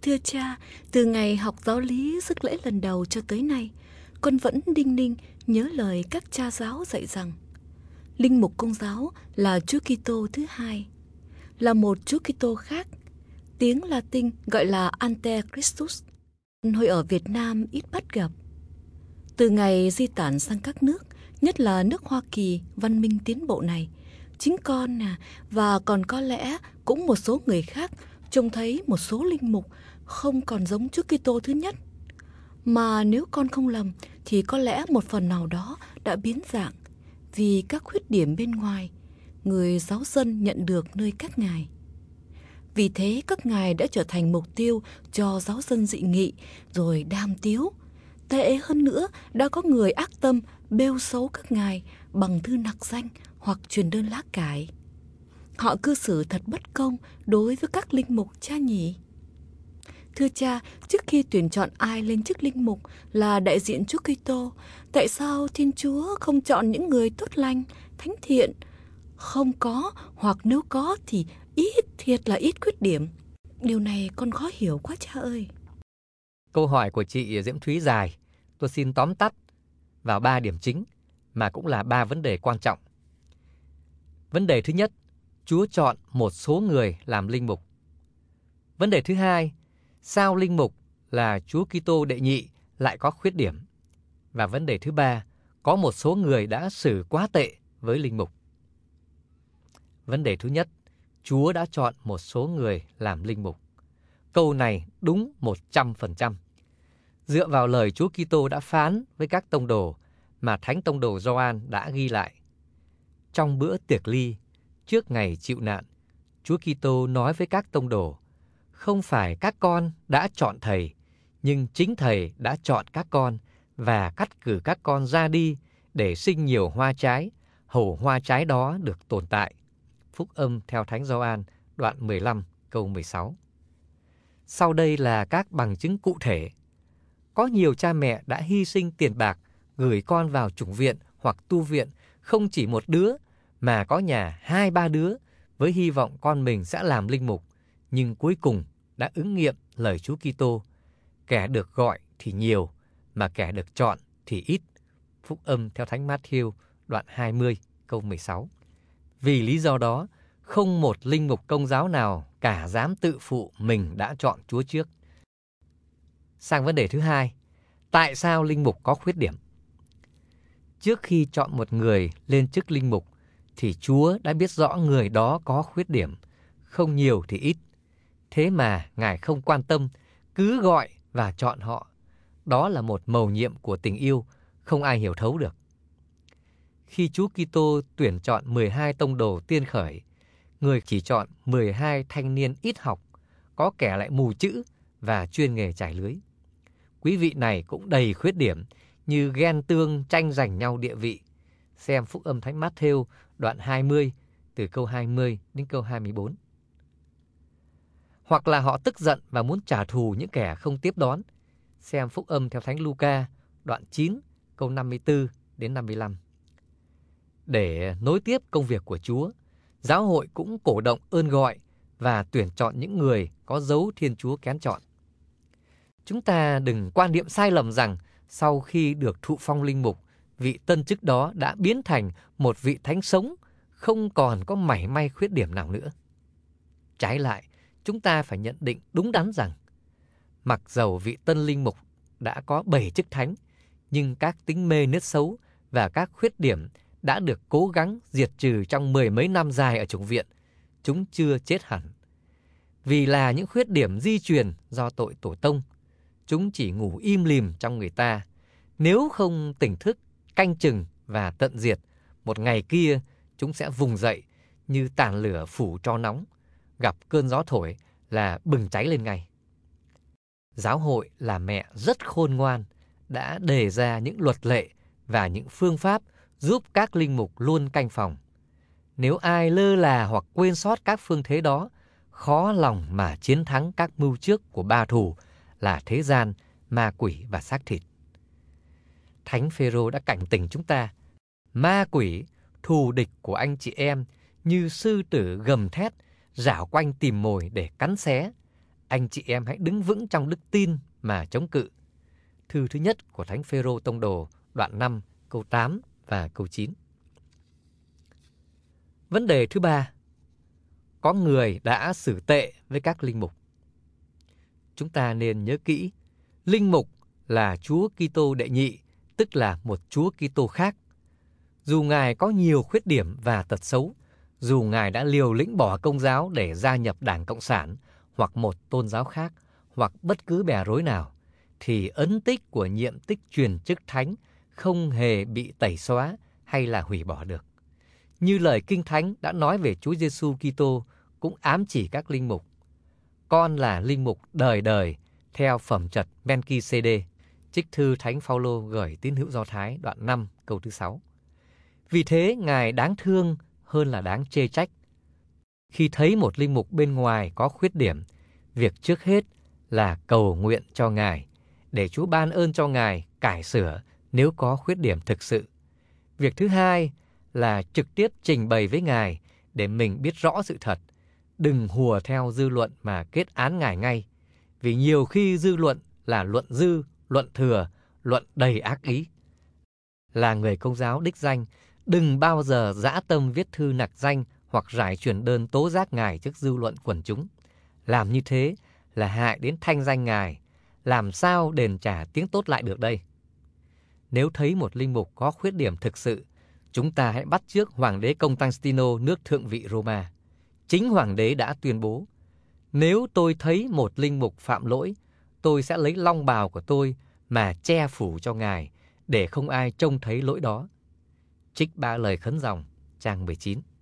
Thưa cha, từ ngày học giáo lý rước lễ lần đầu cho tới nay, con vẫn đinh ninh nhớ lời các cha giáo dạy rằng linh mục công giáo là Chúa Kitô thứ hai, là một Chúa Kitô khác. Tiếng Latin gọi là Ante Christus, hồi ở Việt Nam ít bắt gặp. Từ ngày di tản sang các nước, nhất là nước Hoa Kỳ văn minh tiến bộ này, chính con và còn có lẽ cũng một số người khác trông thấy một số linh mục không còn giống Chúa Kitô thứ nhất. Mà nếu con không lầm thì có lẽ một phần nào đó đã biến dạng vì các khuyết điểm bên ngoài người giáo dân nhận được nơi các ngài. Vì thế các ngài đã trở thành mục tiêu cho giáo dân dị nghị rồi đàm tiếu. Tệ hơn nữa, đã có người ác tâm bêu xấu các ngài bằng thư nặc danh hoặc truyền đơn lá cải. Họ cư xử thật bất công đối với các linh mục cha nhỉ. Thưa cha, trước khi tuyển chọn ai lên chức linh mục là đại diện Chúa Kitô, tại sao Thiên Chúa không chọn những người tốt lành, thánh thiện? Không có, hoặc nếu có thì thiệt là ít khuyết điểm. Điều này con khó hiểu quá cha ơi. Câu hỏi của chị Diễm Thúy dài, tôi xin tóm tắt vào 3 điểm chính mà cũng là 3 vấn đề quan trọng. Vấn đề thứ nhất, Chúa chọn một số người làm linh mục. Vấn đề thứ hai, sao linh mục là Chúa Kitô đệ nhị lại có khuyết điểm? Và vấn đề thứ ba, có một số người đã xử quá tệ với linh mục. Vấn đề thứ nhất, Chúa đã chọn một số người làm linh mục. Câu này đúng 100%. Dựa vào lời Chúa Kitô đã phán với các tông đồ mà Thánh Tông đồ Gioan đã ghi lại. Trong bữa tiệc ly, trước ngày chịu nạn, Chúa Kitô nói với các tông đồ, không phải các con đã chọn Thầy, nhưng chính Thầy đã chọn các con và cắt cử các con ra đi để sinh nhiều hoa trái, hầu hoa trái đó được tồn tại. Phúc âm theo Thánh Gioan, đoạn 15, câu 16. Sau đây là các bằng chứng cụ thể. Có nhiều cha mẹ đã hy sinh tiền bạc gửi con vào chủng viện hoặc tu viện, không chỉ một đứa mà có nhà 2-3 đứa với hy vọng con mình sẽ làm linh mục, nhưng cuối cùng đã ứng nghiệm lời Chúa Kitô. Kẻ được gọi thì nhiều, mà kẻ được chọn thì ít. Phúc âm theo Thánh Matthew, đoạn 20, câu 16. Vì lý do đó, không một linh mục công giáo nào cả dám tự phụ mình đã chọn Chúa trước. Sang vấn đề thứ hai, tại sao linh mục có khuyết điểm? Trước khi chọn một người lên chức linh mục, thì Chúa đã biết rõ người đó có khuyết điểm, không nhiều thì ít. Thế mà Ngài không quan tâm, cứ gọi và chọn họ. Đó là một mầu nhiệm của tình yêu, không ai hiểu thấu được. Khi Chúa Kitô tuyển chọn 12 tông đồ tiên khởi, người chỉ chọn 12 thanh niên ít học, có kẻ lại mù chữ và chuyên nghề trải lưới. Quý vị này cũng đầy khuyết điểm như ghen tương tranh giành nhau địa vị. Xem Phúc âm Thánh Matthew đoạn 20 từ câu 20 đến câu 24. Hoặc là họ tức giận và muốn trả thù những kẻ không tiếp đón. Xem Phúc âm theo Thánh Luca đoạn 9 câu 54 đến 55. Để nối tiếp công việc của Chúa, giáo hội cũng cổ động ơn gọi và tuyển chọn những người có dấu Thiên Chúa kén chọn. Chúng ta đừng quan niệm sai lầm rằng sau khi được thụ phong linh mục, vị tân chức đó đã biến thành một vị thánh sống, không còn có mảy may khuyết điểm nào nữa. Trái lại, chúng ta phải nhận định đúng đắn rằng, mặc dầu vị tân linh mục đã có 7 chức thánh, nhưng các tính mê nết xấu và các khuyết điểm đã được cố gắng diệt trừ trong 10 mấy năm dài ở chủng viện, chúng chưa chết hẳn. Vì là những khuyết điểm di truyền do tội tổ tông, chúng chỉ ngủ im lìm trong người ta. Nếu không tỉnh thức, canh chừng và tận diệt, một ngày kia chúng sẽ vùng dậy như tàn lửa phủ tro nóng, gặp cơn gió thổi là bừng cháy lên ngay. Giáo hội là mẹ rất khôn ngoan, đã đề ra những luật lệ và những phương pháp giúp các linh mục luôn canh phòng. Nếu ai lơ là hoặc quên sót các phương thế đó, khó lòng mà chiến thắng các mưu trước của ba thù là thế gian, ma quỷ và xác thịt. Thánh Phêrô đã cảnh tỉnh chúng ta, ma quỷ, thù địch của anh chị em, như sư tử gầm thét, rảo quanh tìm mồi để cắn xé. anh chị em hãy đứng vững trong đức tin mà chống cự. Thư thứ nhất của Thánh Phêrô Tông Đồ, đoạn 5, câu 8 và câu 9. Vấn đề thứ ba, có người đã xử tệ với các linh mục. Chúng ta nên nhớ kỹ, linh mục là Chúa Kitô đệ nhị, tức là một Chúa Kitô khác. Dù Ngài có nhiều khuyết điểm và tật xấu, dù Ngài đã liều lĩnh bỏ Công giáo để gia nhập Đảng Cộng sản hoặc một tôn giáo khác, hoặc bất cứ bè rối nào, thì ấn tích của nhiệm tích truyền chức thánh không hề bị tẩy xóa hay là hủy bỏ được. Như lời Kinh Thánh đã nói về Chúa Giêsu Kitô cũng ám chỉ các linh mục. Con là linh mục đời đời theo phẩm trật Melki-sê-đê. Trích thư Thánh Phaolô gửi tín hữu Do Thái, đoạn 5, câu thứ 6. Vì thế, Ngài đáng thương hơn là đáng chê trách. Khi thấy một linh mục bên ngoài có khuyết điểm, việc trước hết là cầu nguyện cho Ngài, để Chúa ban ơn cho Ngài cải sửa nếu có khuyết điểm thực sự. Việc thứ hai là trực tiếp trình bày với Ngài để mình biết rõ sự thật. Đừng hùa theo dư luận mà kết án Ngài ngay, vì nhiều khi dư luận là luận dư, luận thừa, luận đầy ác ý. Là người Công giáo đích danh, đừng bao giờ dã tâm viết thư nặc danh hoặc rải truyền đơn tố giác Ngài trước dư luận quần chúng. Làm như thế là hại đến thanh danh Ngài, làm sao đền trả tiếng tốt lại được đây? Nếu thấy một linh mục có khuyết điểm thực sự, chúng ta hãy bắt chước Hoàng đế Constantino nước Thượng vị Roma. Chính Hoàng đế đã tuyên bố, nếu tôi thấy một linh mục phạm lỗi, tôi sẽ lấy long bào của tôi mà che phủ cho Ngài, để không ai trông thấy lỗi đó. Trích 3 lời khấn dòng, trang 19.